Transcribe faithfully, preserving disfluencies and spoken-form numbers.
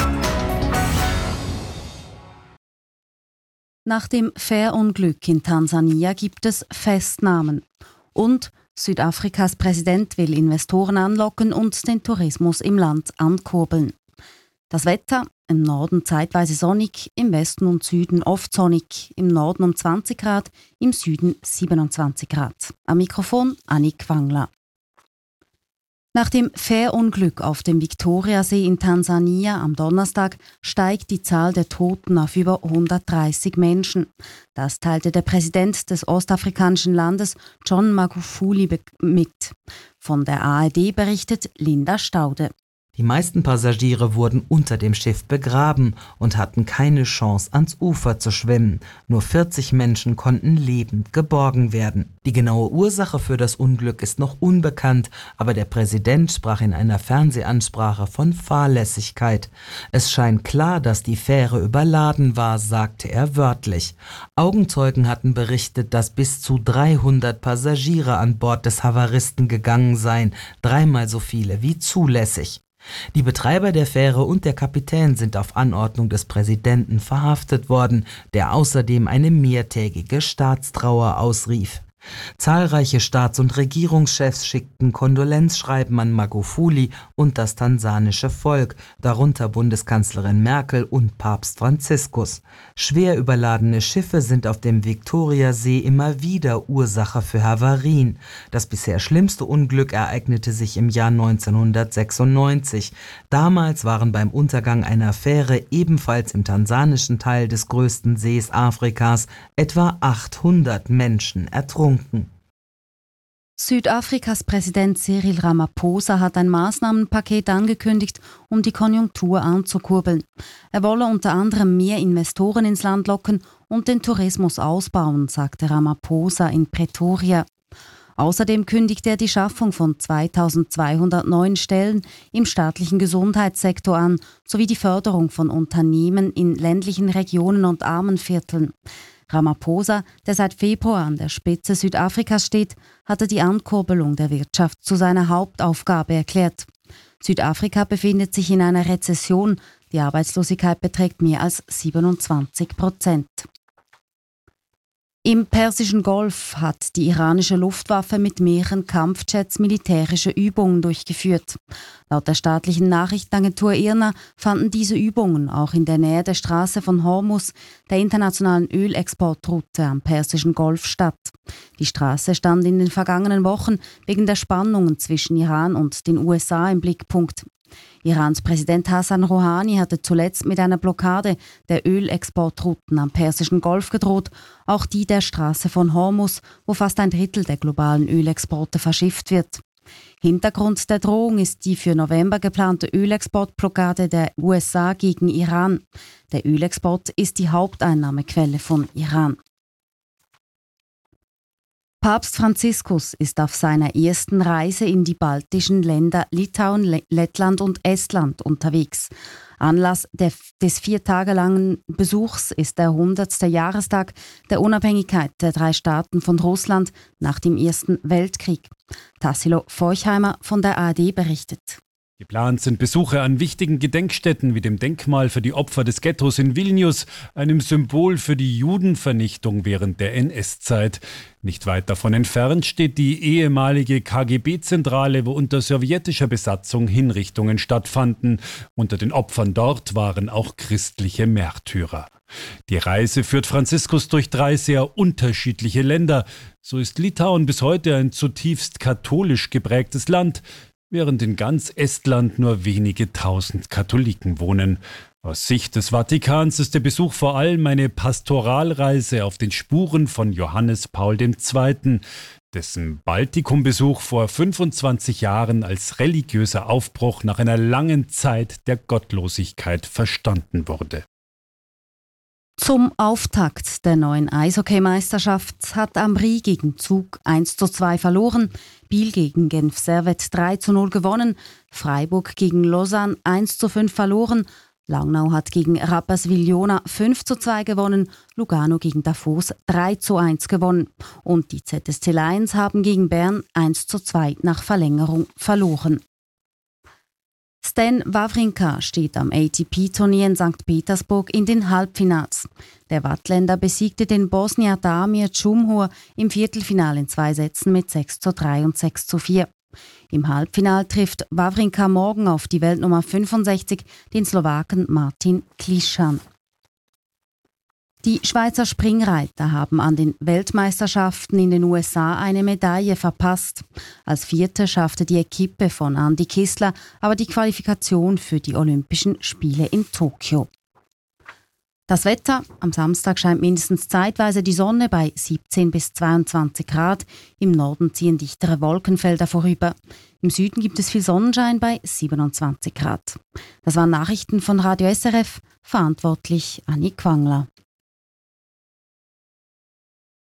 Nach dem Fährunglück in Tansania gibt es Festnahmen. Und Südafrikas Präsident will Investoren anlocken und den Tourismus im Land ankurbeln. Das Wetter: im Norden zeitweise sonnig, im Westen und Süden oft sonnig, im Norden um zwanzig Grad, im Süden siebenundzwanzig Grad. Am Mikrofon Annik Wangler. Nach dem Fährunglück auf dem Viktoriasee in Tansania am Donnerstag steigt die Zahl der Toten auf über hundertdreißig Menschen. Das teilte der Präsident des ostafrikanischen Landes, John Magufuli, mit. Von der A R D berichtet Linda Staude. Die meisten Passagiere wurden unter dem Schiff begraben und hatten keine Chance, ans Ufer zu schwimmen. Nur vierzig Menschen konnten lebend geborgen werden. Die genaue Ursache für das Unglück ist noch unbekannt, aber der Präsident sprach in einer Fernsehansprache von Fahrlässigkeit. Es scheint klar, dass die Fähre überladen war, sagte er wörtlich. Augenzeugen hatten berichtet, dass bis zu dreihundert Passagiere an Bord des Havaristen gegangen seien, dreimal so viele wie zulässig. Die Betreiber der Fähre und der Kapitän sind auf Anordnung des Präsidenten verhaftet worden, der außerdem eine mehrtägige Staatstrauer ausrief. Zahlreiche Staats- und Regierungschefs schickten Kondolenzschreiben an Magufuli und das tansanische Volk, darunter Bundeskanzlerin Merkel und Papst Franziskus. Schwer überladene Schiffe sind auf dem Viktoriasee immer wieder Ursache für Havarien. Das bisher schlimmste Unglück ereignete sich im Jahr neunzehnhundertsechsundneunzig. Damals waren beim Untergang einer Fähre ebenfalls im tansanischen Teil des größten Sees Afrikas etwa achthundert Menschen ertrunken. Südafrikas Präsident Cyril Ramaphosa hat ein Maßnahmenpaket angekündigt, um die Konjunktur anzukurbeln. Er wolle unter anderem mehr Investoren ins Land locken und den Tourismus ausbauen, sagte Ramaphosa in Pretoria. Außerdem kündigte er die Schaffung von zweitausendzweihundert neuen Stellen im staatlichen Gesundheitssektor an, sowie die Förderung von Unternehmen in ländlichen Regionen und Armenvierteln. Ramaphosa, der seit Februar an der Spitze Südafrikas steht, hatte die Ankurbelung der Wirtschaft zu seiner Hauptaufgabe erklärt. Südafrika befindet sich in einer Rezession. Die Arbeitslosigkeit beträgt mehr als siebenundzwanzig Prozent. Im Persischen Golf hat die iranische Luftwaffe mit mehreren Kampfjets militärische Übungen durchgeführt. Laut der staatlichen Nachrichtenagentur I R N A fanden diese Übungen auch in der Nähe der Straße von Hormuz, der internationalen Ölexportroute am Persischen Golf, statt. Die Straße stand in den vergangenen Wochen wegen der Spannungen zwischen Iran und den U S A im Blickpunkt. Irans Präsident Hassan Rouhani hatte zuletzt mit einer Blockade der Ölexportrouten am Persischen Golf gedroht, auch die der Straße von Hormuz, wo fast ein Drittel der globalen Ölexporte verschifft wird. Hintergrund der Drohung ist die für November geplante Ölexportblockade der U S A gegen Iran. Der Ölexport ist die Haupteinnahmequelle von Iran. Papst Franziskus ist auf seiner ersten Reise in die baltischen Länder Litauen, Lettland und Estland unterwegs. Anlass der, des vier Tage langen Besuchs ist der hundertste Jahrestag der Unabhängigkeit der drei Staaten von Russland nach dem Ersten Weltkrieg. Tassilo Forchheimer von der A R D berichtet. Geplant sind Besuche an wichtigen Gedenkstätten wie dem Denkmal für die Opfer des Ghettos in Vilnius, einem Symbol für die Judenvernichtung während der N S-Zeit. Nicht weit davon entfernt steht die ehemalige K G B-Zentrale, wo unter sowjetischer Besatzung Hinrichtungen stattfanden. Unter den Opfern dort waren auch christliche Märtyrer. Die Reise führt Franziskus durch drei sehr unterschiedliche Länder. So ist Litauen bis heute ein zutiefst katholisch geprägtes Land, während in ganz Estland nur wenige tausend Katholiken wohnen. Aus Sicht des Vatikans ist der Besuch vor allem eine Pastoralreise auf den Spuren von Johannes Paul der Zweite., dessen Baltikumbesuch vor fünfundzwanzig Jahren als religiöser Aufbruch nach einer langen Zeit der Gottlosigkeit verstanden wurde. Zum Auftakt der neuen Eishockeymeisterschaft hat Ambri gegen Zug eins zu zwei verloren, Biel gegen Genf Servette drei zu null gewonnen, Freiburg gegen Lausanne eins zu fünf verloren, Langnau hat gegen Rapperswil-Jona fünf zu zwei gewonnen, Lugano gegen Davos drei zu eins gewonnen und die Z S C Lions haben gegen Bern eins zu zwei nach Verlängerung verloren. Stan Wawrinka steht am A T P-Turnier in Sankt Petersburg in den Halbfinals. Der Wattländer besiegte den Bosnier Damir Cumhur im Viertelfinale in zwei Sätzen mit sechs zu drei und sechs zu vier. Im Halbfinale trifft Wawrinka morgen auf die Weltnummer fünfundsechzig, den Slowaken Martin Klischan. Die Schweizer Springreiter haben an den Weltmeisterschaften in den U S A eine Medaille verpasst. Als Vierte schaffte die Equipe von Andi Kissler aber die Qualifikation für die Olympischen Spiele in Tokio. Das Wetter: Am Samstag scheint mindestens zeitweise die Sonne bei siebzehn bis zweiundzwanzig Grad. Im Norden ziehen dichtere Wolkenfelder vorüber. Im Süden gibt es viel Sonnenschein bei siebenundzwanzig Grad. Das waren Nachrichten von Radio S R F, verantwortlich Anni Quangler.